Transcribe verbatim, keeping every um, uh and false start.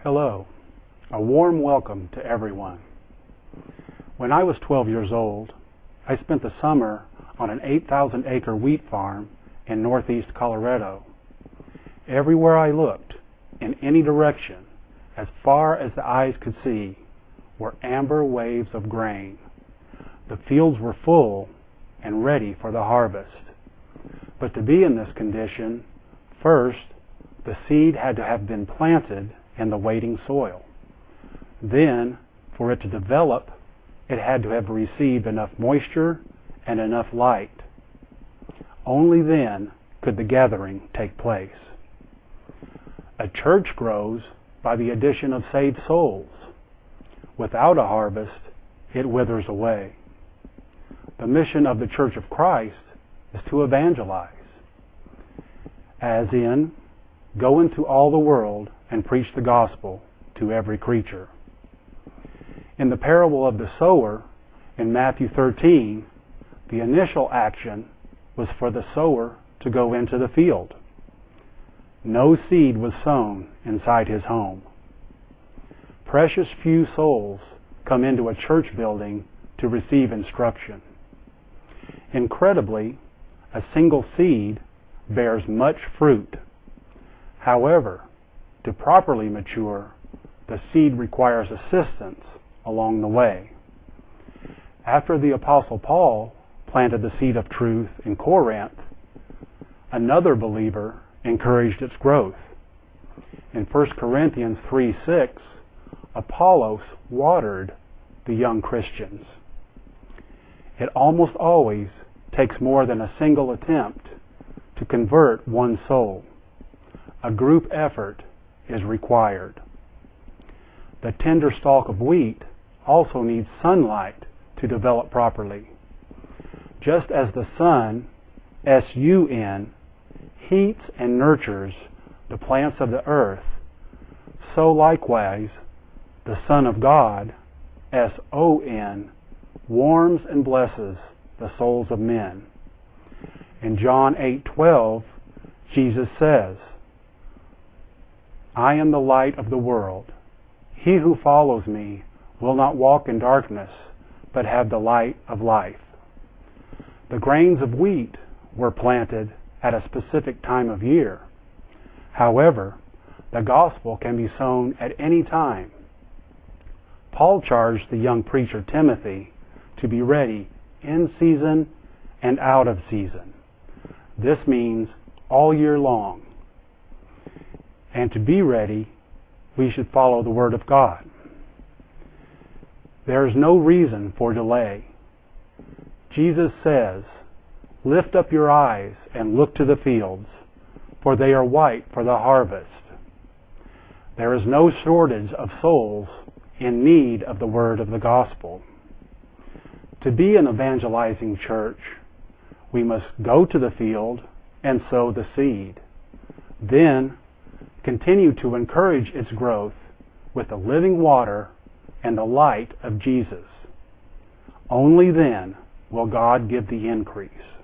Hello, a warm welcome to everyone. When I was twelve years old, I spent the summer on an eight thousand acre wheat farm in northeast Colorado. Everywhere I looked, in any direction, as far as the eyes could see, were amber waves of grain. The fields were full and ready for the harvest. But to be in this condition, first, the seed had to have been planted in the waiting soil. Then, for it to develop, it had to have received enough moisture and enough light. Only then could the gathering take place. A church grows by the addition of saved souls. Without a harvest, it withers away. The mission of the Church of Christ is to evangelize, as in, go into all the world and preach the gospel to every creature. In the parable of the sower in Matthew thirteen, the initial action was for the sower to go into the field. No seed was sown inside his home. Precious few souls come into a church building to receive instruction. Incredibly, a single seed bears much fruit. However, to properly mature, the seed requires assistance along the way. After the Apostle Paul planted the seed of truth in Corinth, another believer encouraged its growth. In First Corinthians three six, Apollos watered the young Christians. It almost always takes more than a single attempt to convert one soul. A group effort is required. The tender stalk of wheat also needs sunlight to develop properly. Just as the sun, S U N, heats and nurtures the plants of the earth, so likewise the Son of God, S O N, warms and blesses the souls of men. In John eight twelve, Jesus says, I am the light of the world. He who follows me will not walk in darkness, but have the light of life. The grains of wheat were planted at a specific time of year. However, the gospel can be sown at any time. Paul charged the young preacher Timothy to be ready in season and out of season. This means all year long. And to be ready, we should follow the Word of God. There is no reason for delay. Jesus says, lift up your eyes and look to the fields, for they are white for the harvest. There is no shortage of souls in need of the word of the gospel. To be an evangelizing church, we must go to the field and sow the seed. Then, continue to encourage its growth with the living water and the light of Jesus. Only then will God give the increase.